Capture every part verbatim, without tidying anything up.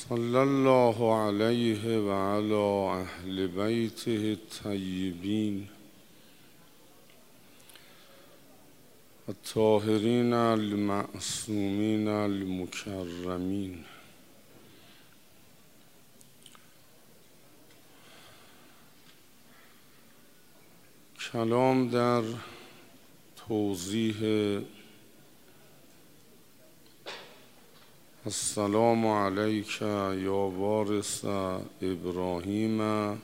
صلی الله علیه و علی اهل بیته الطیبین الطاهرین المعصومین المکرمین. کلام در توضیح السلام علیک یا وارث ابراهیم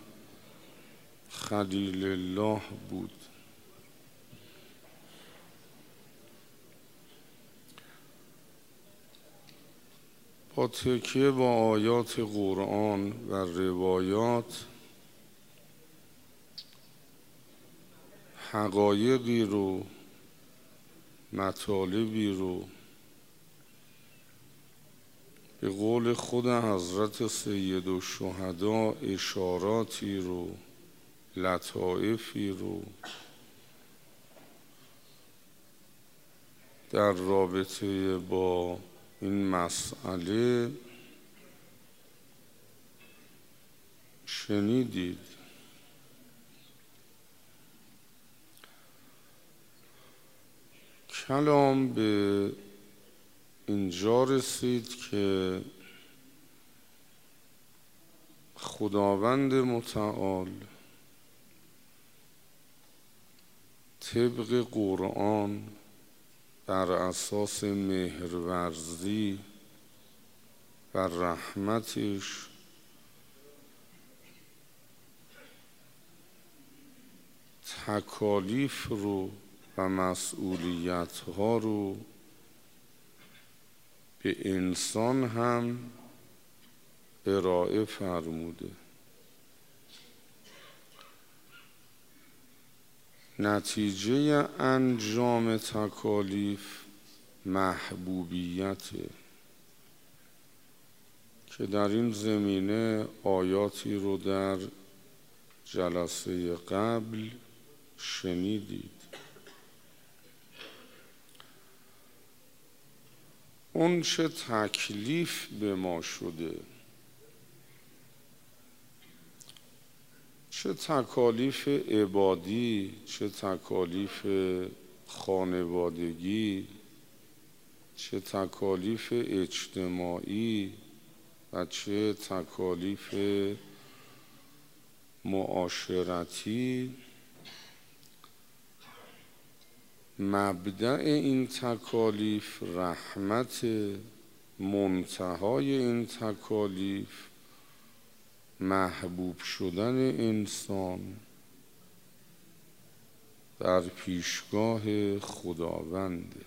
خلیل الله بود. با تکیه با آیات قرآن و روایات حقایقی رو، مطالبی رو به قول خود حضرت سید الشهدا اشاراتی رو، لطائفی رو در رابطه با این مسئله شنیدید. کلام به اینجا رسید که خداوند متعال طبق قرآن بر اساس مهرورزی و رحمتش تکالیف رو و مسئولیت ها رو به انسان هم ارائه فرموده. نتیجه انجام تکالیف محبوبیته که در این زمینه آیاتی رو در جلسه قبل شنیدید. اون چه تکلیف به ما شده، چه تکالیف عبادی، چه تکالیف خانوادگی، چه تکالیف اجتماعی و چه تکالیف معاشرتی، مبدأ این تکالیف رحمت، منتهای این تکالیف محبوب شدن انسان در پیشگاه خداوند.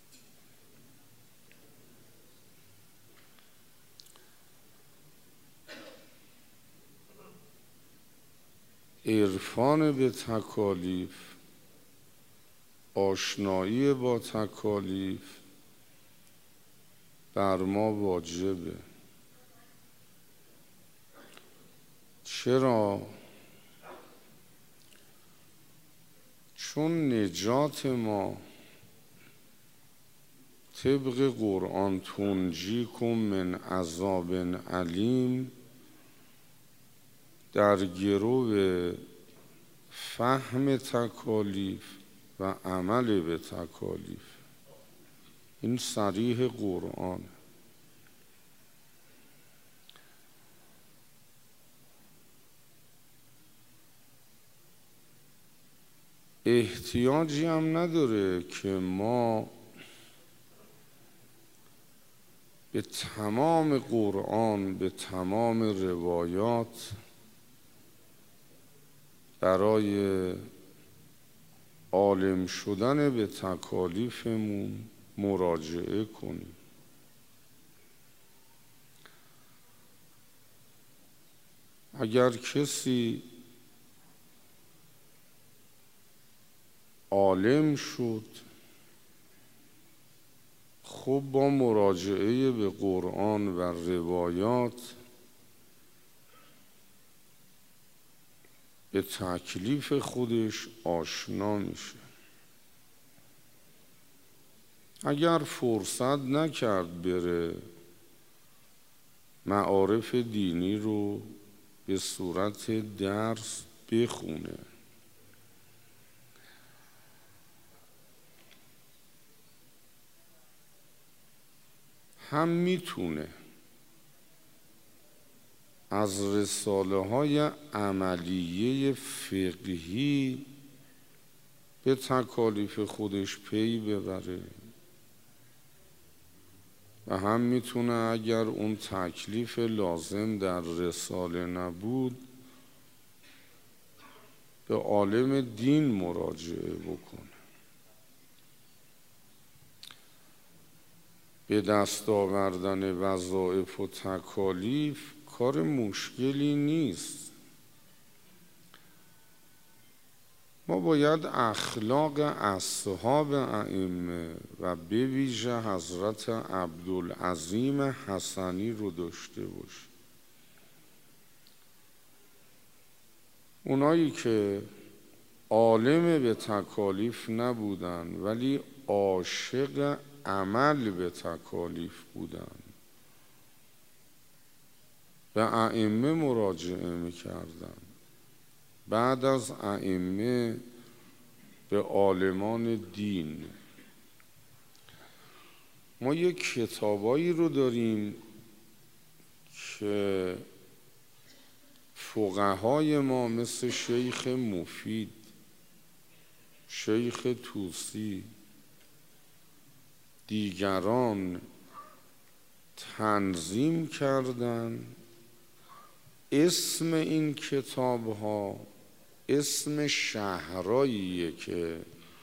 عرفان به تکالیف، آشنایی با تکالیف بر ما واجبه. چرا؟ چون نجات ما طبق قرآن تنجیکم من عذاب علیم در گرو فهم تکالیف و عمل به تکالیف. این صریح قرآن. احتیاجی هم نداره که ما به تمام قرآن، به تمام روایات برای عالم شدن به تکالیفمون مراجعه کنیم. اگر کسی عالم شد، خب با مراجعه به قرآن و روایات به تکلیف خودش آشنا میشه. اگر فرصت نکرد بره معارف دینی رو به صورت درس بخونه. هم میتونه از رساله های عملیه فقهی به تکالیف خودش پی ببره و هم میتونه اگر اون تکلیف لازم در رساله نبود به عالم دین مراجعه بکنه. به دست آوردن وظایف و تکالیف کار مشکلی نیست. ما باید اخلاق اصحاب ائمه و به ویژه حضرت عبدالعظیم حسنی رو داشته باشیم. اونایی که عالم به تکالیف نبودن ولی عاشق عمل به تکالیف بودن، به ائمه مراجعه میکردن، بعد از ائمه به عالمان دین. ما یک کتابایی رو داریم که فقهای ما مثل شیخ مفید، شیخ طوسی، دیگران تنظیم کردن. اسم این کتاب ها اسم شهرهاییه که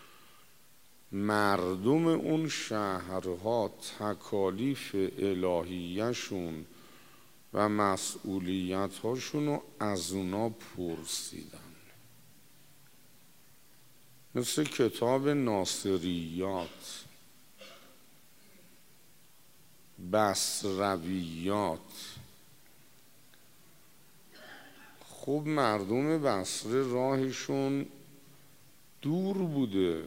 مردم اون شهرها تکالیف الهیشون و مسئولیت هاشون رو از اونا پرسیدن. مثل کتاب ناصریات، بصرویات. خب مردم بصره راهشون دور بوده،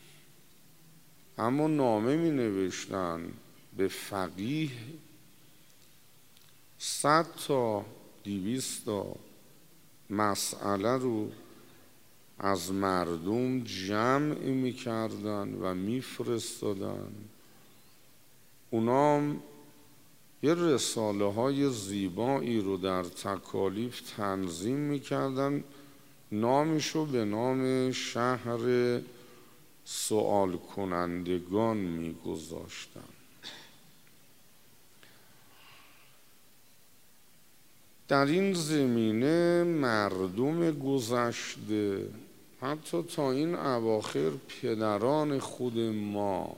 اما نامه می نوشتن به فقیه، صد تا دیویست تا مسئله رو از مردم جمع می کردن و می فرستادن. اونا یه رساله های زیبایی رو در تکالیف تنظیم میکردن، نامشو به نام شهر سؤال کنندگان میگذاشتن. در این زمینه مردم گذشته، حتی تا این اواخر پدران خود ما،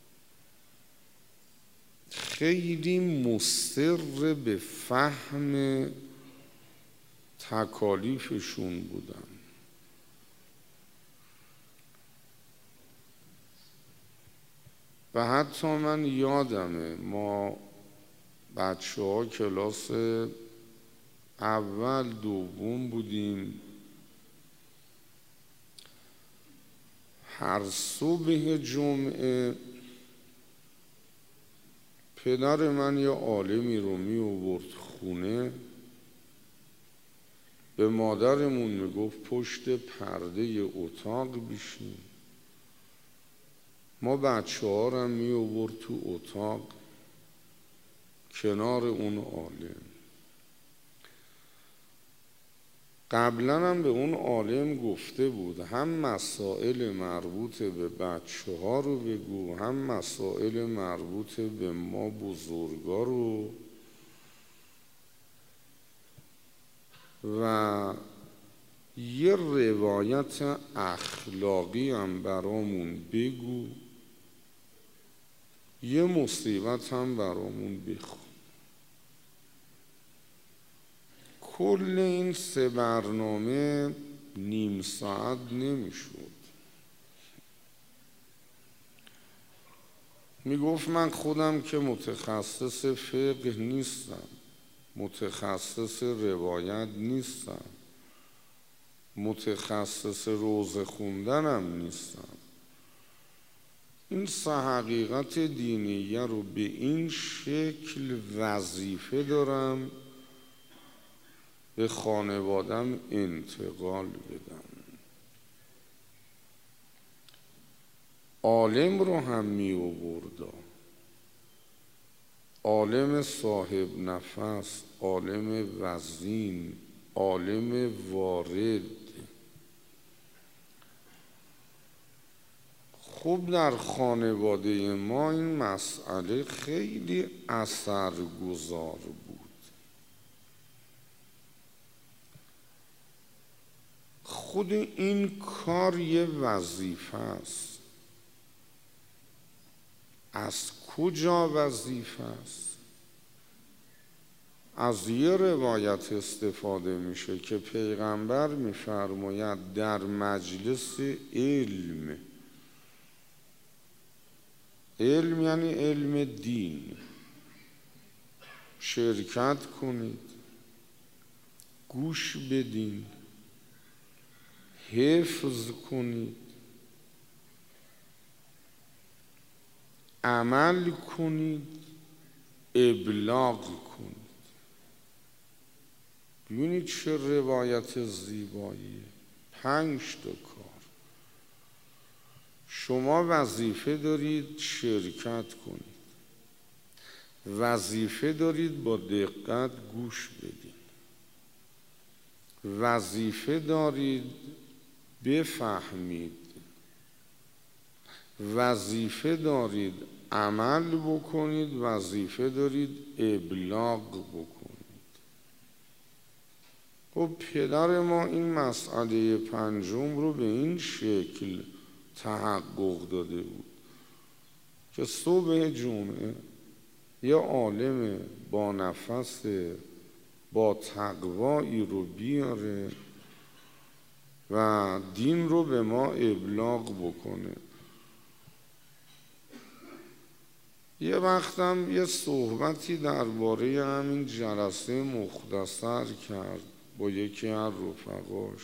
خیلی مصر به فهم تکالیفشون بودن. و حتی من یادمه ما بچه ها کلاس اول دوم بودیم، هر صبح جمعه پدر من یه عالمی رو می آورد خونه، به مادرمون می گفت پشت پرده اتاق بشین. ما بچه ها رو می آورد تو اتاق کنار اون عالم. قبلا هم به اون عالم گفته بود هم مسائل مربوط به بچه ها رو بگو، هم مسائل مربوط به ما بزرگا رو، و یه روایت اخلاقی هم برامون بگو، یه مصیبت هم برامون بخون. کل این سه برنامه نیم ساعت نمیشد. میگفت من خودم که متخصص فقه نیستم، متخصص روایت نیستم، متخصص روزه خوندنم نیستم، این سه حقیقت دینیه رو به این شکل وظیفه دارم به خانوادم انتقال بدم. عالم رو هم می آورد، عالم صاحب نفس، عالم وزین، عالم وارد. خب در خانواده ما این مسئله خیلی اثرگذار بود. خود این کار یه وظیفه است. از کجا وظیفه است؟ از یه روایت استفاده میشه که پیغمبر میفرماید در مجلس علم، علم یعنی علم دین، شرکت کنید، گوش بدین، حفظ کنید، عمل کنید، ابلاغ کنید. ببینید چه روایت زیباییه. پنج تا کار. شما وظیفه دارید شرکت کنید، وظیفه دارید با دقت گوش بدید، وظیفه دارید بفهمید، وظیفه دارید عمل بکنید، وظیفه دارید ابلاغ بکنید. خب پدر ما این مسئله پنجم رو به این شکل تحقق داده بود که صبح جمعه یه عالم با نفس با تقوایی رو بیاره و دین رو به ما ابلاغ بکنه. یه وقتم یه صحبتی درباره همین جلسه مختصر کرد با یکی از رفقاش.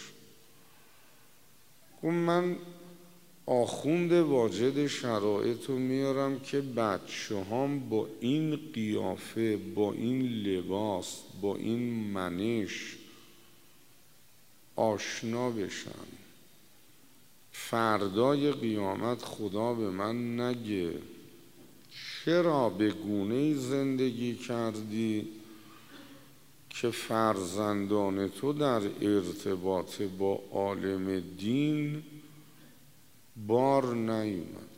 گفت من آخوند واجد شرایط رو میارم که بچه هم با این قیافه، با این لباس، با این منش آشنا بشن. فردای قیامت خدا به من نگه چرا به گونه‌ای زندگی کردی که فرزندان تو در ارتباط با عالم دین بار نیومدن.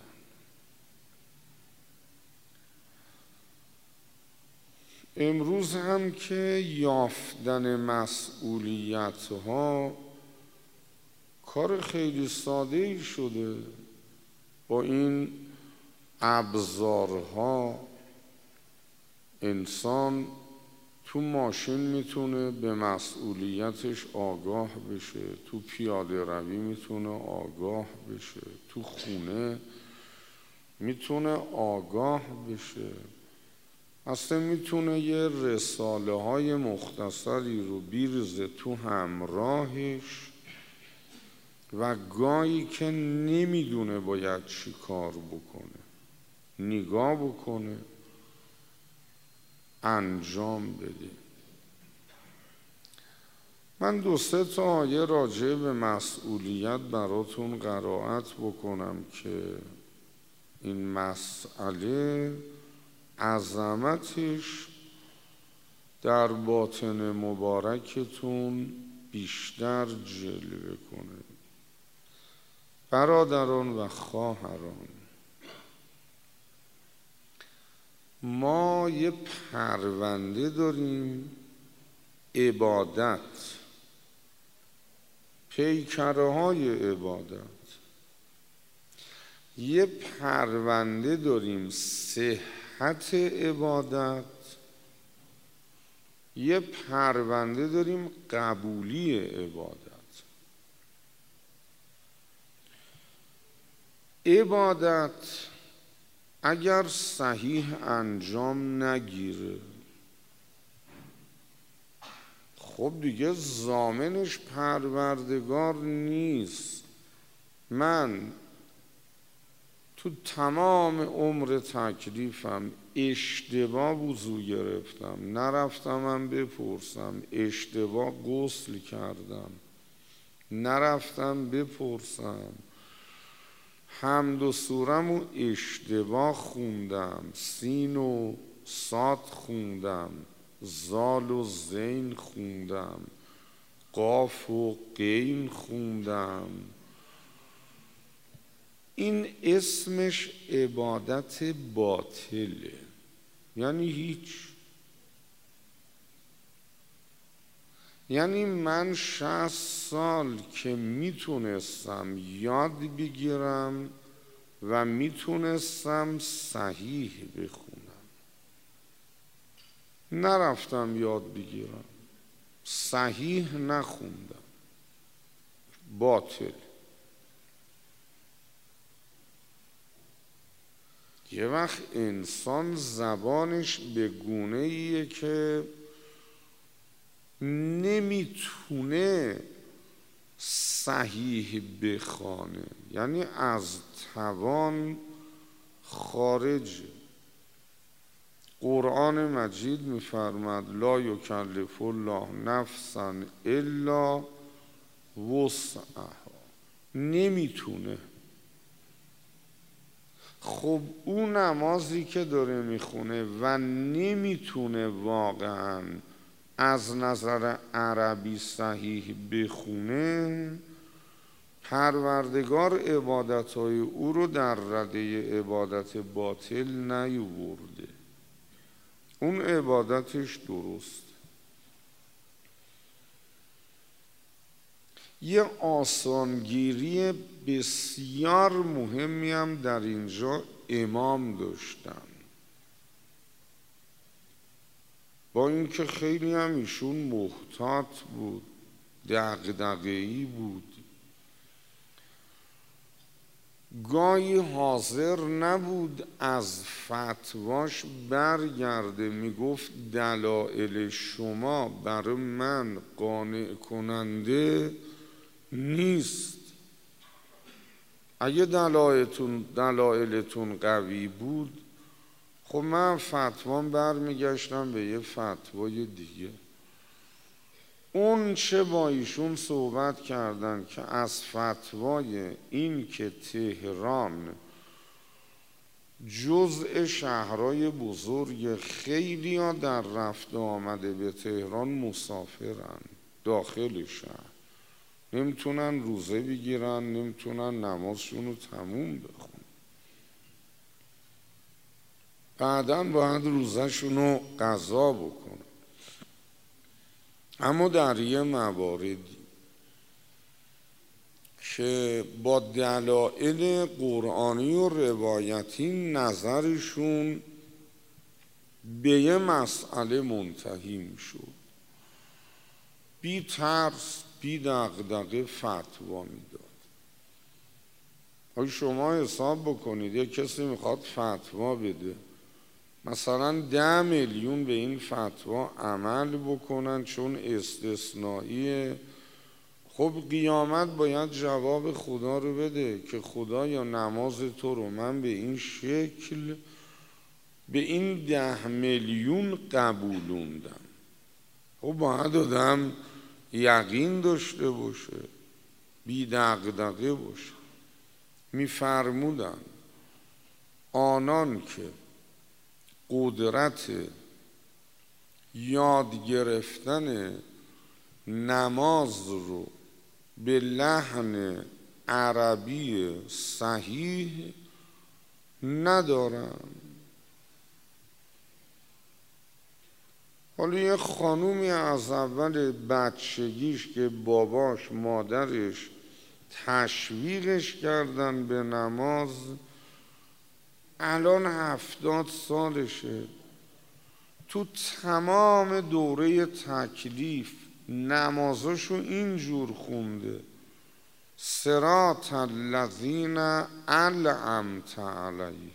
امروز هم که یافتن مسئولیت ها کار خیلی ساده ای شده. با این ابزارها انسان تو ماشین میتونه به مسئولیتش آگاه بشه، تو پیاده روی میتونه آگاه بشه، تو خونه میتونه آگاه بشه، اصلا میتونه یه رساله های مختصری رو بیرزه تو همراهش و گاهی که نمیدونه باید چی کار بکنه نگاه بکنه، انجام بده. من دو سه تا آیه راجع به مسئولیت براتون قرائت بکنم که این مسئله عظمتش در باطن مبارکتون بیشتر جلوه کنه. برادران و خواهران، ما یه پرونده داریم، عبادت، پیکره های عبادت. یه پرونده داریم، صحت عبادت. یه پرونده داریم، قبولی عبادت. عبادت اگر صحیح انجام نگیره خب دیگه ضامنش پروردگار نیست. من تو تمام عمر تکلیفم اشتباه وضو گرفتم، نرفتمم بپرسم، اشتباه غسل کردم، نرفتم بپرسم، حمد و سورم و اشتباه خوندم، سین و صاد خوندم، زال و زین خوندم، قاف و قین خوندم. این اسمش عبادت باطله، یعنی هیچ. یعنی من شصت سال که میتونستم یاد بگیرم و میتونستم صحیح بخونم، نرفتم یاد بگیرم، صحیح نخوندم، باطل. یه وقت انسان زبانش به گونه ایه که نمیتونه صحیح بخوانه، یعنی از توان خارجه. قرآن مجید میفرماد لا یکلف الله نفسا الا وسعها، نمیتونه. خب اون نمازی که داره میخونه و نمیتونه واقعا از نظر عربی صحیح بخونه، پروردگار عبادتهای او رو در رده عبادت باطل نیاورده، اون عبادتش درست. یه آسانگیری بسیار مهمی هم در اینجا امام داشتن، با اینکه خیلی هم ایشون محتاط بود، دغدغه‌ای بود، گاهی حاضر نبود از فتواش برگرده، میگفت دلایل شما برای من قانع کننده نیست. اگه دلایلتون دلایلتون قوی بود، خب من فتوام برمیگشتم به یه فتوای دیگه. اون چه با ایشون صحبت کردن که از فتوای این که تهران جزء شهرهای بزرگ، خیلی ها در رفت آمده به تهران مسافرن، داخل شهر نمیتونن روزه بگیرن، نمیتونن نمازشون رو تموم بخونن، بعداً باید روزهشون رو قضا بکنن. اما در یه مواردی که با دلایل قرآنی و روایتی نظرشون به یه مسئله منتهی میشد، بی ترس بی دغدغه فتوا میداد. آیا شما حساب بکنید یه کسی میخواد فتوا بده، مثلا ده میلیون به این فتوا عمل بکنن چون استثنائیه، خب قیامت باید جواب خدا رو بده که خدا یا نماز تو رو من به این شکل به این ده میلیون قبولوندم. خب باید آدم یقین داشته باشه، بی دغدغه باشه. میفرمودن آنان که قدرت یاد گرفتن نماز رو به لحن عربی صحیح ندارن. حالا یه خانومی از اول بچگیش که باباش مادرش تشویقش کردن به نماز، الان هفتاد سالشه، تو تمام دوره تکلیف نمازاشو اینجور خونده صراط الذین انعمت علیهم.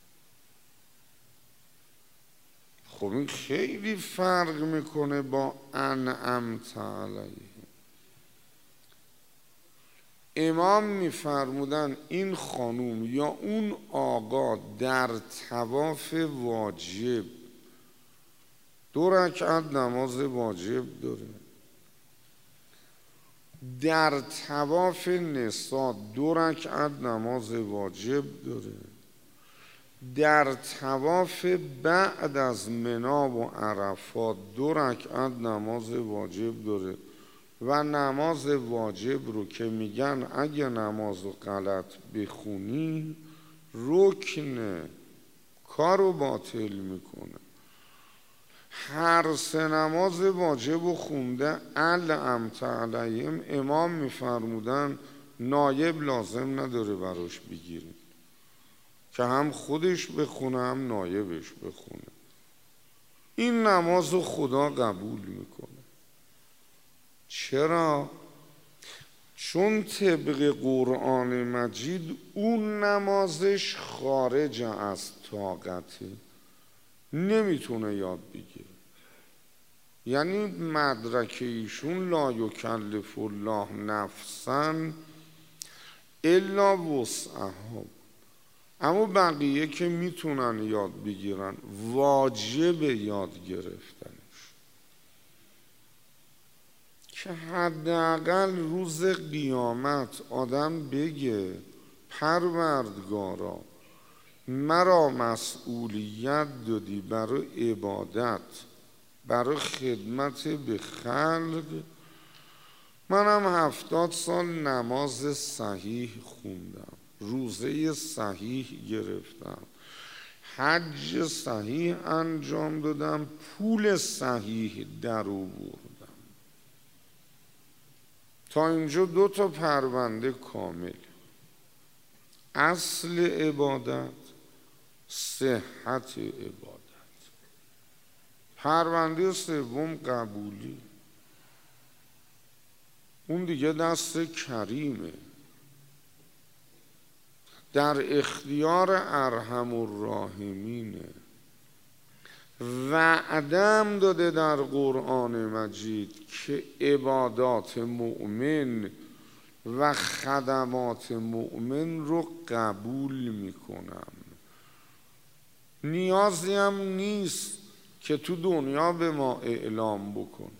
خب این خیلی فرق میکنه با انعمت علیهم. امام میفرمودن این خانوم یا اون آقا در طواف واجب دو رکعت نماز واجب داره، در طواف نساء دو رکعت نماز واجب داره، در طواف بعد از منا و عرفات دو رکعت نماز واجب داره. و نماز واجب رو که میگن اگه نماز رو غلط بخونی رکنه، کار رو باطل میکنه. هر سه نماز واجب رو خونده الامت علیهم، امام میفرمودن نایب لازم نداره براش بگیریم که هم خودش بخونه هم نایبش بخونه. این نماز رو خدا قبول میکنه. چرا؟ چون طبق قرآن مجید اون نمازش خارج از طاقته، نمیتونه یاد بگیره. یعنی مدرک ایشون لا یکلف الله نفسا الا وسعها، اما بقیه که میتونن یاد بگیرن واجب یاد گرفتنش، که حداقل روز قیامت آدم بگه پروردگارا مرا مسئولیت دادی برای عبادت، برای خدمت به خلق، منم هفتاد سال نماز صحیح خوندم، روزه صحیح گرفتم، حج صحیح انجام دادم، پول صحیح در آوردم. تا اینجا دو تا پرونده کامل: اصل عبادت، صحت عبادت. پرونده سوم قبولی، اون دیگه دست کریمه، در اختیار ارحم الراحمینه. وعدم داده در قرآن مجید که عبادات مؤمن و خدمات مؤمن رو قبول میکنم. نیازی هم نیست که تو دنیا به ما اعلام بکن،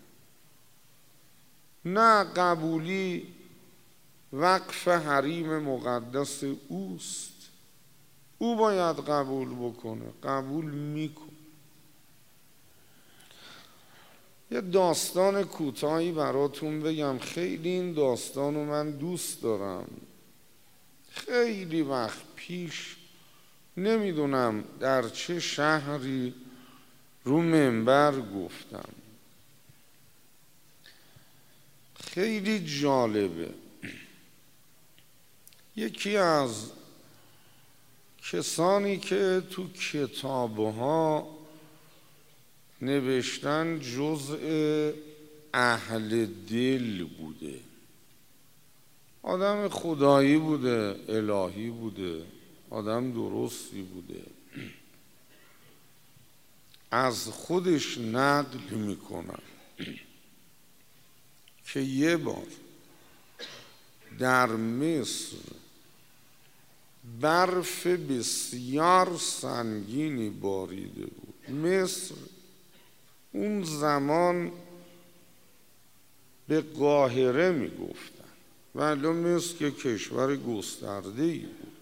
نه، قبولی وقف حریم مقدس اوست، او باید قبول بکنه، قبول میکنه. یه داستان کوتاهی براتون بگم، خیلی این داستان رو من دوست دارم. خیلی وقت پیش، نمیدونم در چه شهری، رو منبر گفتم، خیلی جالبه. یکی از کسانی که تو کتابها نوشتن جزء اهل دل بوده، آدم خدایی بوده، الهی بوده، آدم درستی بوده، از خودش نقل میکنم که یه بار در مصر برف بسیار سنگینی باریده بود. مصر اون زمان به قاهره میگفتن، ولی مصر که کشور گسترده‌ای بود.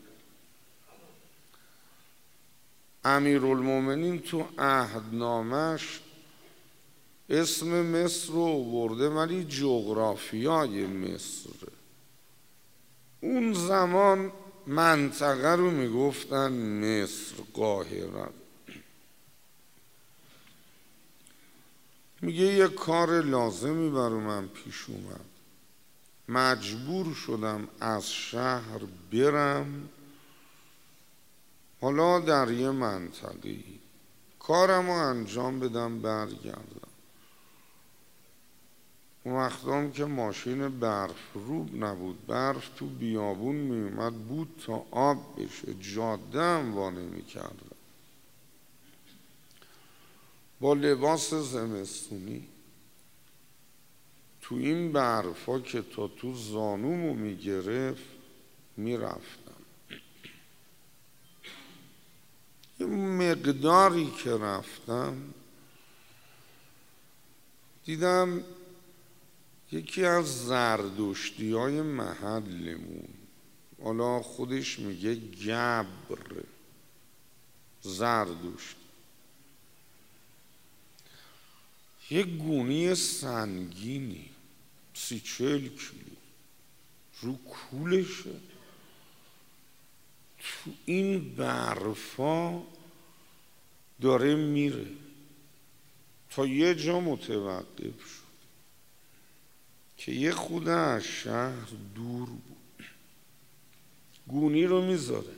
امیرالمومنین تو عهدنامش اسم مصر رو آورده، ولی جغرافیای مصر اون زمان منطقه رو میگفتن مصر، قاهره. میگه یه کار لازمی برای من پیش اومد، مجبور شدم از شهر برم، حالا در یه منطقه‌ای کارم رو انجام بدم برگردم. اون وقتام که ماشین برف روب نبود، برف تو بیابون میومد بود تا آب بشه، جاده هم وا نمی‌کردم. با لباس زمستونی تو این برفا که تا تو زانومو میگرفت میرفتم. یه مقداری که رفتم دیدم یکی از زردشتی های محلمون، حالا خودش میگه گبر، زردشت، یه گونی سنگینی سی چهل کیلو رو کولشه تو این برفا داره میره. تا یه جا متوقف شد که یه خود از شهر دور بود. گونی رو میذاره،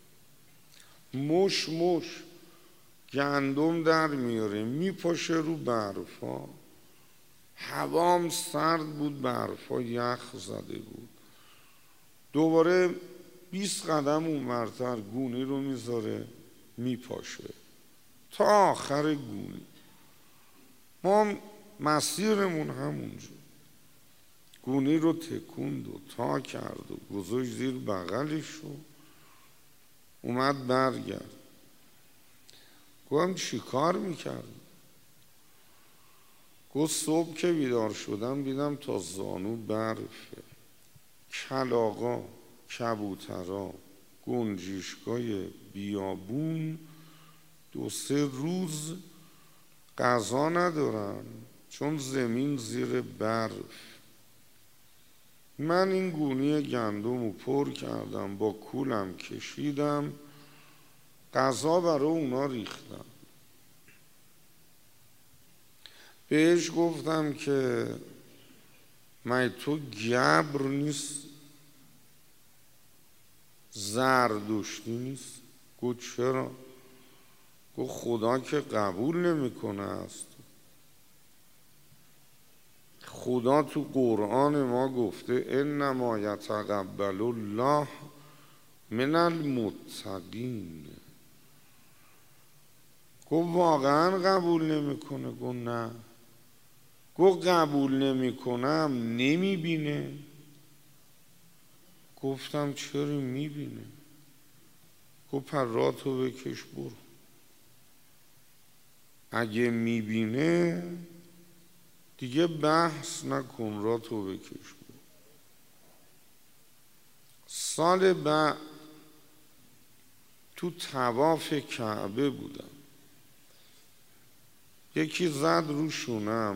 مش مش گندم در میاره، میپاشه رو برفا. هوام سرد بود، برفا یخ زده بود. دوباره بیست قدم اونورتر گونی رو میذاره، میپاشه تا آخر گونی. ما هم مسیرمون همونجا. گونی رو تکوند و تا کرد و گذاشت زیر بغلش و اومد برگرد. گفتم چی کار میکرد؟ گفت صبح که بیدار شدم دیدم تا زانو برفه. کلاغا، کبوترا، گنجشکای بیابون دو سه روز غذا ندارن چون زمین زیر برف. من این گونی گندم رو پر کردم، با کولم کشیدم، غذا برای اونا ریختم. بهش گفتم که من تو گبر نیست، زردشتی نیست؟ گفت چرا؟ گفت خدا که قبول نمیکنه است. خدا تو قرآن ما گفته انما یتقبل الله من المتقین. گفت واقعا قبول نمیکنه؟ گفت نه. گفت قبول نمیکنم نمیبینه؟ گفتم چرا میبینه؟ گفت پراتو بکش برو. اگه میبینه دیگه بحث نکن، راتو بکش برو. سال بعد تو طواف کعبه بودم، یکی زد رو شونم،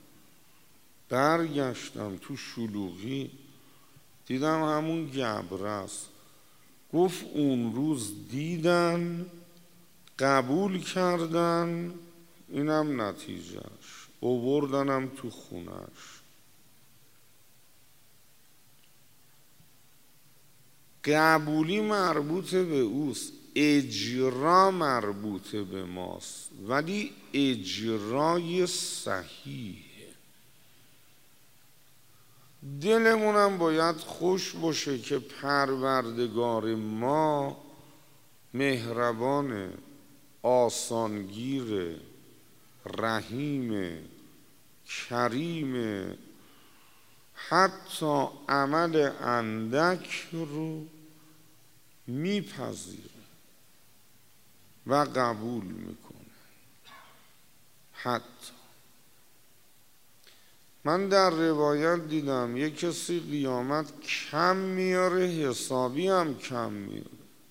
برگشتم تو شلوغی دیدم همون گبر است. گفت اون روز دیدن، قبول کردن، اینم نتیجهش، آوردنم تو خونش. قبولی مربوط به اوست، اجرا مربوط به ماست، ولی اجرای صحیح. دلمونم باید خوش باشه که پروردگار ما مهربان، آسانگیر، رحیم، کریم، حتی عمل اندک رو میپذیره و قبول میکنه. حتی من در روایت دیدم یک کسی قیامت کم میاره، حسابی هم کم میاره.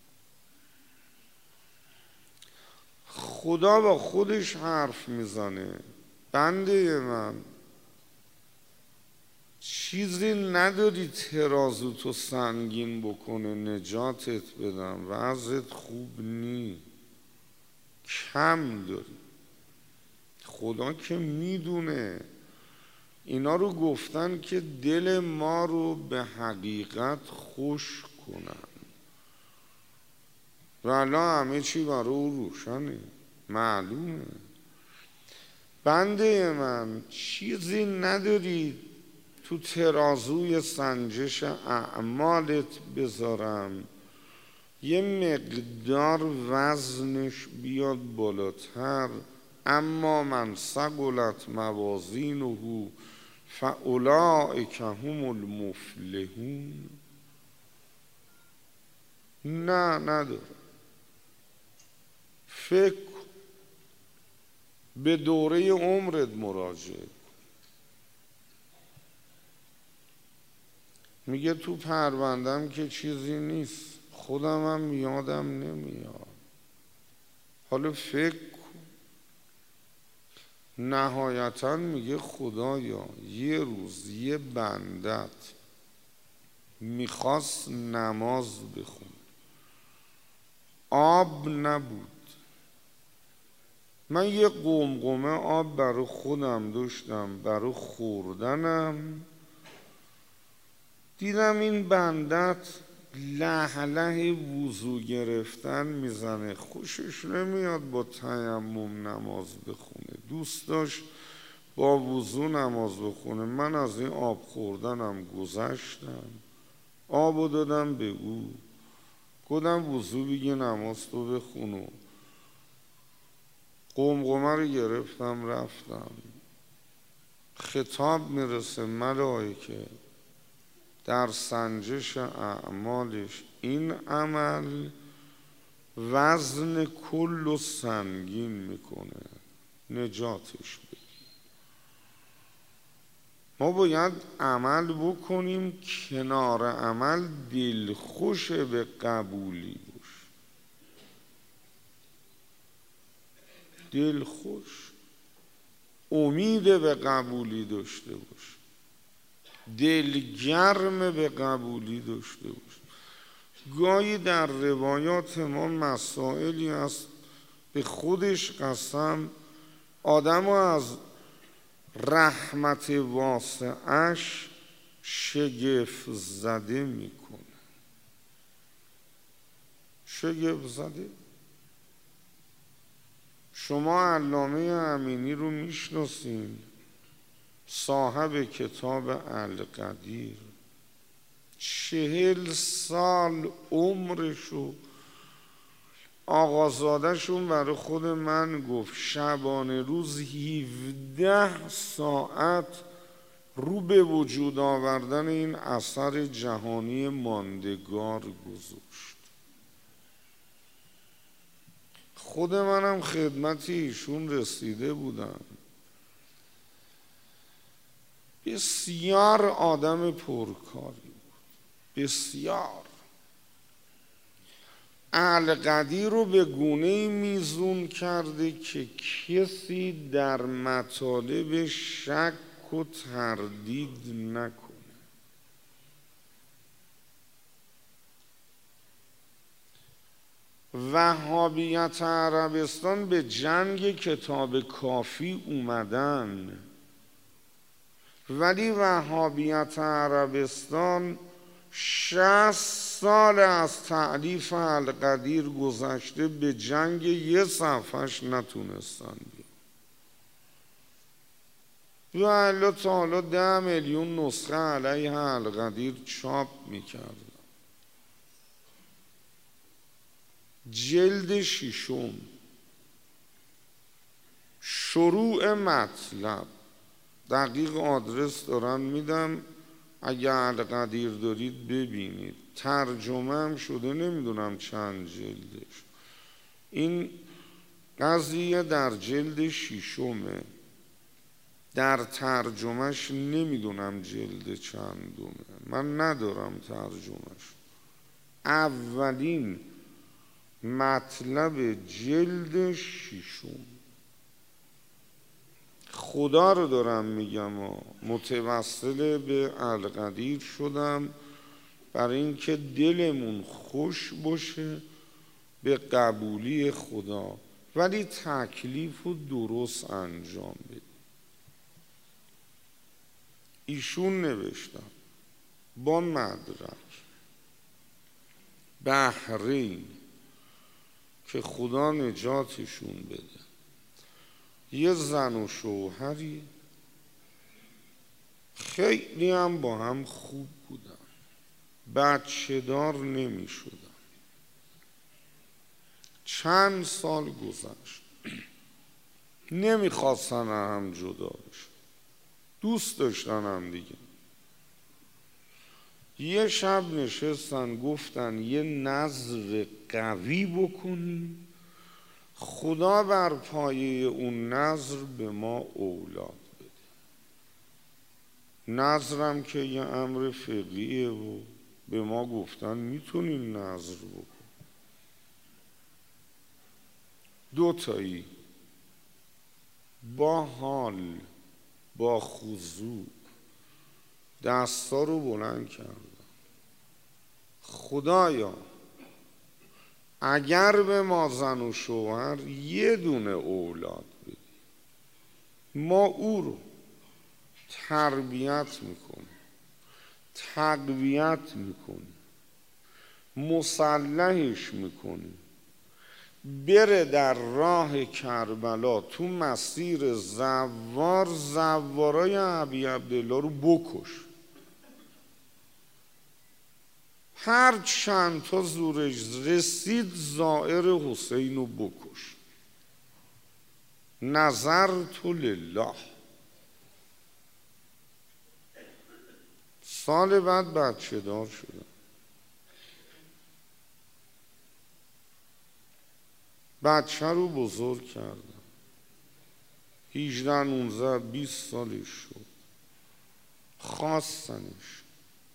خدا با خودش حرف میزنه، بنده من چیزی نداری ترازو تو سنگین بکنه نجاتت بدم، وضعت خوب نی، کم داری. خدا که میدونه. اینا رو گفتن که دل ما رو به حقیقت خوش کنن، والا همه چی برای او روشنه، معلومه. بنده من چیزی نداری تو ترازوی سنجش اعمالت بذارم یه مقدار وزنش بیاد بالاتر، اما من ثقلت موازینه فاولئک هم المفلحون. نه نداره. فکر به دوره عمرت مراجعه. میگه تو پروندم که چیزی نیست، خودم هم یادم نمیاد. حالا فکر کن. نهایتا میگه خدایا یه روز یه بندت میخواست نماز بخونه، آب نبود، من یه قمقمه آب برای خودم داشتم برای خوردنم، دیدم این بندت له له وضو گرفتن میزنه، خوشش نمیاد با تیمم نماز بخونه، دوست داشت با وضو نماز بخونه. من از این آب خوردنم گذشتم، آبو دادم به او، گفتم وضو بگی نماز تو بخونو، قمقمه رو گرفتم رفتم. خطاب میرسه ملائکه در سنجش اعمالش این عمل وزن کل سنگین میکنه، نجاتش بده. ما باید عمل بکنیم، کنار عمل دلخوش به قبولی باش، دلخوش، امید به قبولی داشته باش، دلگرم به قبولی داشته باش. گاهی در روایات ما مسائلی هست به خودش قسم آدم از رحمت واسعش شگفت زده میکنه. شگفت زده. شما علامه امینی رو میشناسین، صاحب کتاب القدیر، چهل سال عمرشو آقازادهشون برای خود من گفت شبانه روز هفده ساعت رو به وجود آوردن این اثر جهانی ماندگار گذاشت. خود منم خدمت ایشون رسیده بودم. بسیار آدم پرکاری بود، بسیار. القدیر رو به گونه میزون کرده که کسی در مطالب شک و تردید نکنه. وهابیت عربستان به جنگ کتاب کافی اومدن، ولی وهابیت عربستان شصت سال از تألیف القدیر گذشته به جنگ یه صفحش نتونستن بیان. و الا تا حالا ده میلیون نسخه علیه القدیر چاپ میکردن. جلد ششم، شروع مطلب، دقیق آدرس دارن میدم، اگه القدیر دارید ببینید. ترجمه هم شده، نمیدونم چند جلدش. این قضیه در جلد ششمه، در ترجمهش نمیدونم جلد چندمه، من ندارم ترجمهش. اولین مطلب جلد ششم. خدا رو دارم میگم و متوسل به القدیر شدم برای اینکه دلمون خوش باشه به قبولی خدا، ولی تکلیف رو درست انجام بده. ایشون نوشتم با مدرک بحرین که خدا نجاتشون بده، یه زن و شوهری خیلی هم با هم خوب بودن، بچه دار نمی شدن. چند سال گذشت، نمی خواستن هم جدا بشن. دوست داشتن هم دیگه. یه شب نشستن گفتن یه نذر قوی بکنیم، خدا بر پایه اون نذر به ما اولاد بده. نذرم که یه امر فقهیه و به ما گفتن میتونین نذر بکن. دو تایی با حال با خضوع دستا رو بلند کردن. خدایا اگر به ما زن و شوهر یه دونه اولاد بدی، ما او رو تربیت میکنیم، تقویت میکنیم، مسلحش میکنیم، بره در راه کربلا تو مسیر زوار، زوارای ابی عبدالله رو بکش. هر چند تا زورش رسید زائر حسین رو بکش. نظر تو لله. سال بعد بچه دار شدم. بچه رو بزرگ کردم. هجده نوزده بیست سالش شد. خواستنش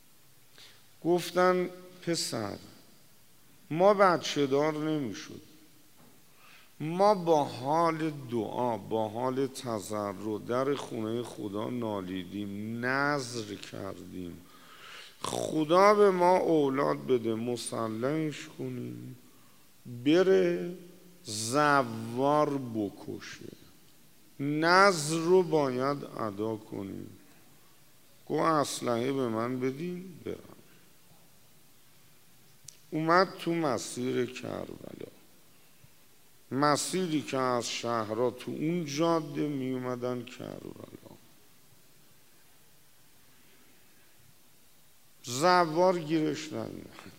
گفتن پسر ما بچه دار نمی شد، ما با حال دعا با حال تضرع در خونه خدا نالیدیم، نذر کردیم خدا به ما اولاد بده، مسلحش کنیم بره زوار بکشه، نذر رو باید ادا کنیم. گو اسلحه به من بدین برم. اومد تو مسیر کربلا، مسیری که از شهرها تو اون جاده می اومدن کربلا. زوار گیرش نمیاد.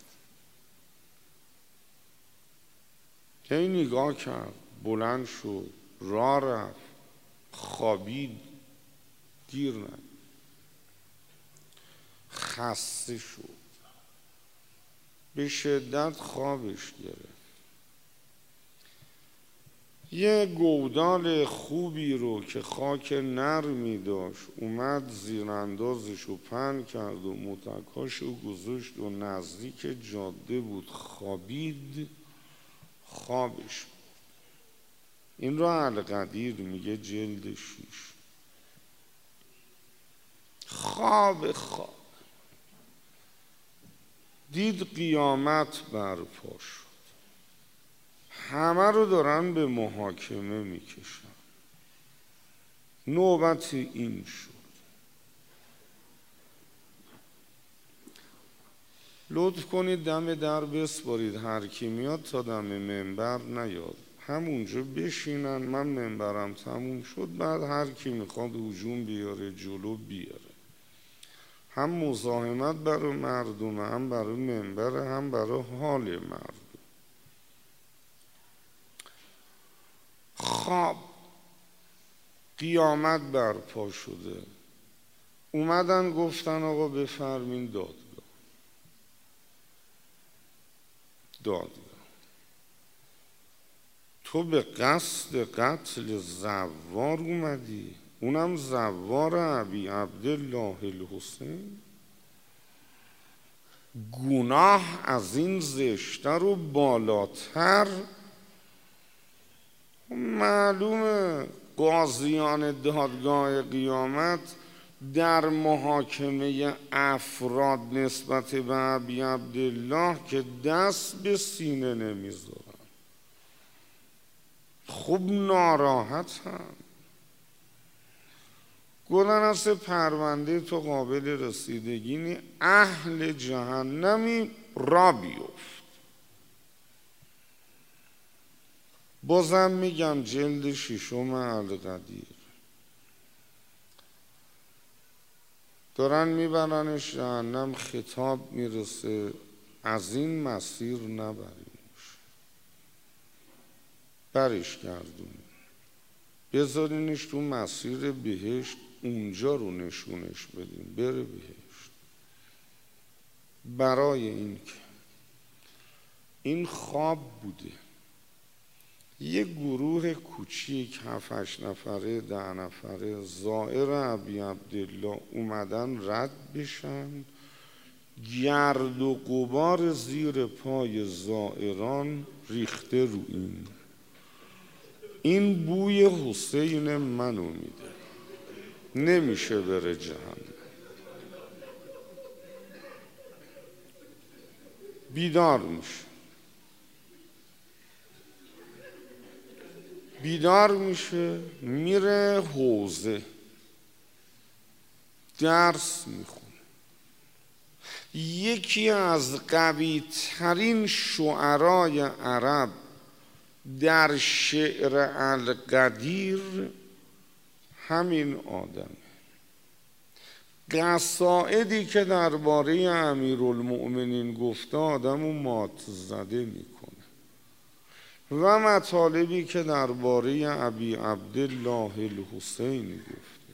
که نگاه کرد، بلند شد، راه رفت، خوابید، گیر نمیاد. خسته شد، به شدت خوابش گرفت. یه گودال خوبی رو که خاک نرمی داشت اومد زیراندازش رو پهن کرد و متکاش رو گذاشت و نزدیک جاده بود، خوابید، خوابش بود. این رو القدیر میگه جلد شیش. خواب خواب دید قیامت برپا شد، همه رو دارن به محاکمه میکشن. نوبت این شد. لطف کنید دم در بسپارید، هر کی میاد تا دم منبر نیاد، همونجا بشینن، من منبرم تموم شد بعد هر کی میخواد هجوم بیاره جلو بیاره. هم مزاحمت برای مردم، هم برای منبر، هم برای حال مردم. خواب قیامت برپا شده. اومدن گفتن آقا بفرمین دادگاه. دادگاه تو به قصد قتل زوار اومدی، اونم زوار ابی عبدالله الحسین؟ گناه از این زشتر و بالاتر. معلومه قاضیان دادگاه قیامت در محاکمه افراد نسبت به ابی عبدالله که دست به سینه نمیذارن، خوب ناراحت هم. گفتن از پرونده تو قابل رسیدگی نی، اهل جهنمی را بیفت. بازم میگم جلد ششم القدیر. دارن میبرنش جهنم، خطاب میرسه از این مسیر نبریمش، برش گردونیم، بذارینش تو مسیر بهشت اونجا رو نشونش بدیم بره بهشت. برای این که این خواب بوده، یه گروه کوچیک هفت هشت نفره ده نفره زائر ابی عبدالله اومدن رد بشن، گرد و غبار زیر پای زائران ریخته رو این این بوی حسین منو میده، نمیشه بره جهنم. بیدار میشه بیدار میشه میره حوزه درس میخونه. یکی از قوی ترین شعرای عرب در شعر القدیر همین آدم. قصائدی که درباره امیرالمؤمنین گفته آدمو مات زده میکنه و مطالبی که درباره ابی عبدالله الحسین گفته.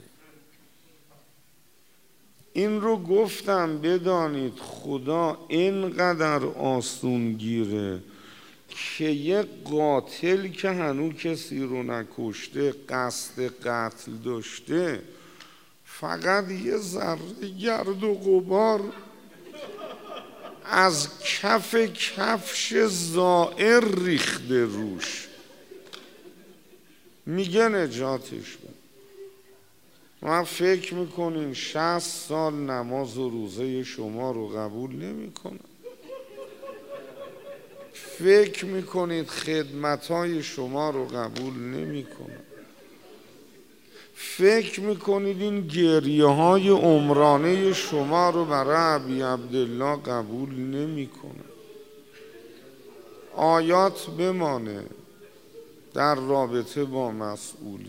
این رو گفتم بدانید خدا اینقدر آسون گیره که یه قاتل که هنوز کسی رو نکشته قصد قتل داشته فقط یه ذره گرد و غبار از کف کفش زائر ریخته روش میگه نجاتش بده. من فکر میکنین شصت سال نماز و روزه شما رو قبول نمیکنن؟ فکر میکنید خدمتهای شما رو قبول نمیکنن؟ فکر میکنید این گریه های عمرانه شما رو برای ابی عبدالله قبول نمیکنه؟ آیات بمانه در رابطه با مسئولیت.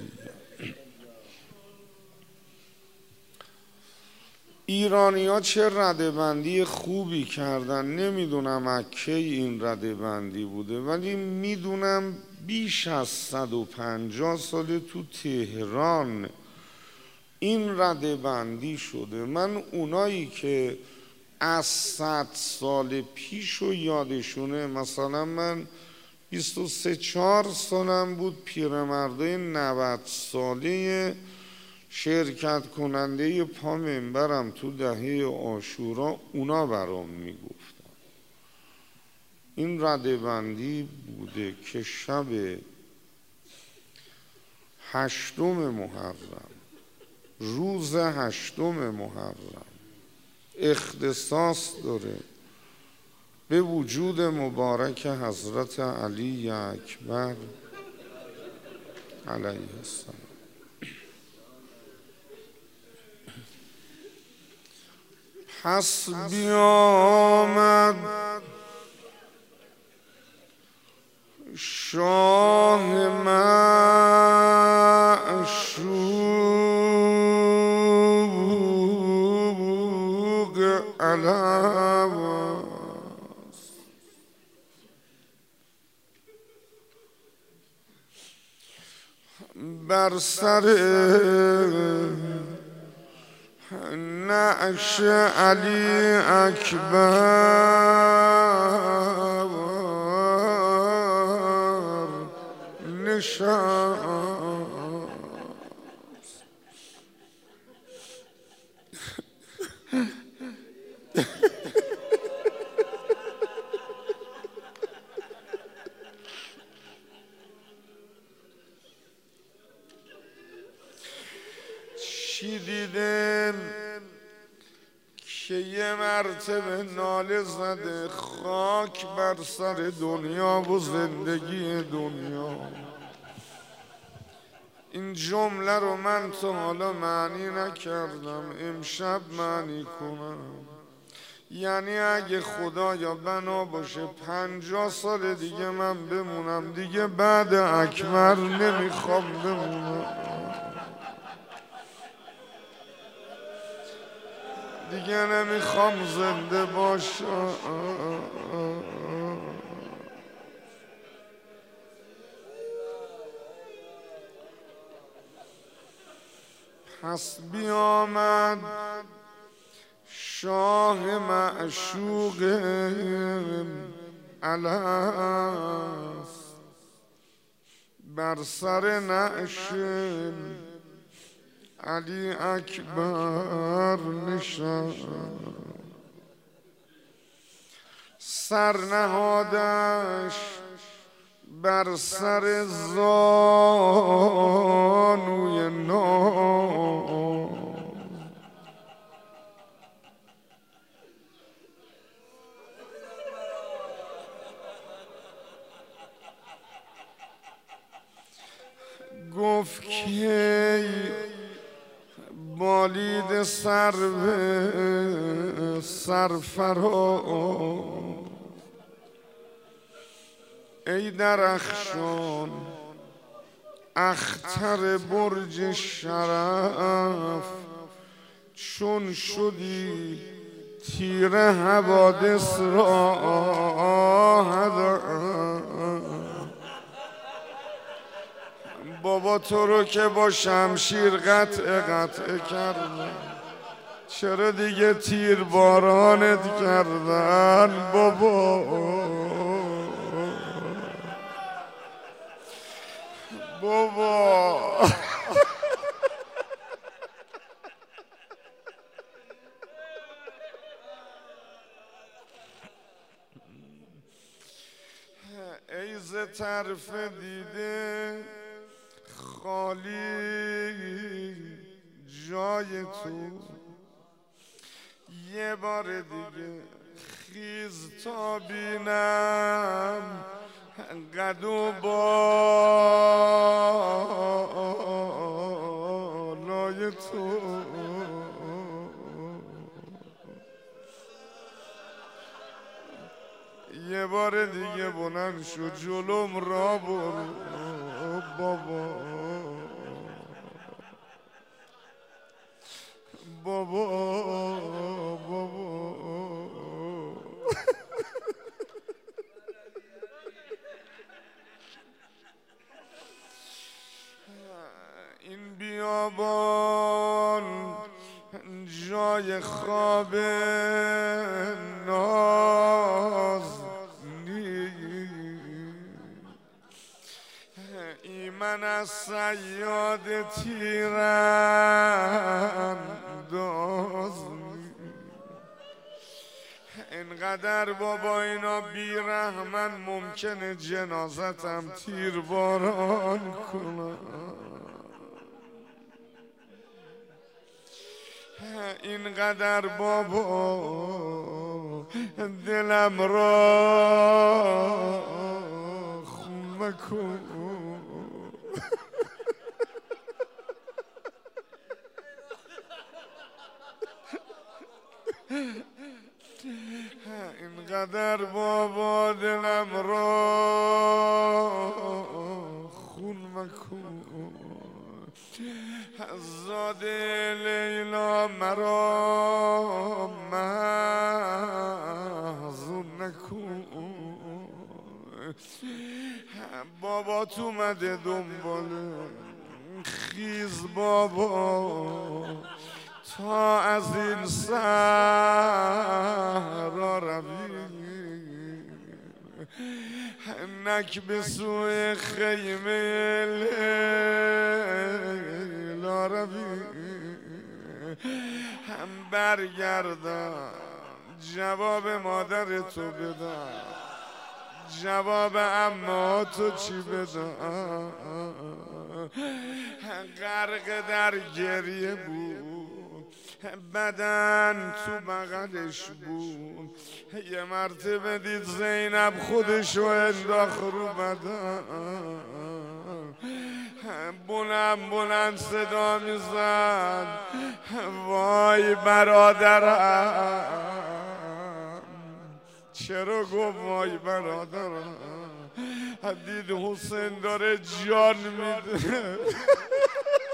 ایرانی ها چه ردبندی خوبی کردن، نمیدونم اکی این ردبندی بوده ولی میدونم بیش از صد و پنجاه سال تو تهران این ردبندی شده. من اونایی که از صد سال پیش رو یادشونه، مثلا من بیست و سه چهار سالم بود پیرمرده نود ساله شرکت کننده پا منبرم تو دهه عاشورا اونا برام میگفتن. این ردبندی بوده که شب هشتم محرم، روز هشتم محرم اختصاص داره به وجود مبارک حضرت علی اکبر علیه السلام. پس بیامد شاه معشوق علواست بر سر نعش علی اکبر نشست. چی دیدم که یه مرتبه ناله زده خاک بر سر دنیا و زندگی دنیا. این جمله رو من تا حالا معنی نکردم، امشب معنی کنم. یعنی اگه خدایا بنا باشه پنجاه سال دیگه من بمونم، دیگه بعد اکبر نمیخوام بمونم، دیگه نمیخوام زنده باشم. پس بیامد شاه معشوق الست بر سر نعش علی اکبر نشست، سر نهادش بر سر زانوی ناز، گفت که بالید سرو سرفراز، ای درخشان اختر برج شرف، چون شدی تیر حوادث را هدف. بابا تو رو که با شمشیر قطع قطع کردن، چرا دیگه تیر بارانت کردن بابا؟ بابا ای ز طرف دیده خالی جای تو، یه بار دیگه خیز تا بینم قد و بالای تو. یه بار دیگه بلند شو جلوم را برو بابا بابا بابا. این بیابان جای خواب ناز ای من از صیاد تیرانداز، اینقدر بابا اینا بیرحمن ممکنه جنازتم تیر باران کنن. اینقدر بابا دلم را خون مکن. اینقدر بابا دلم را خون مکن. زاده لیلا مرا محزون نکن. بابا تو اومده دنباله، خیز بابا تا از این صحرا روی، نک به سوی خیمه لیلا روی. هم برگردم جواب مادر تو بدم، جواب اما تو چی بدم؟ غرق در گریه بود، بدن تو بغلش بود. یه مرتبه دید زینب خودشو انداخت رو بدن، بلند بلند صدا میزد وای برادرم. چرا گفت وای برادرم؟ دید حسین داره جان میده.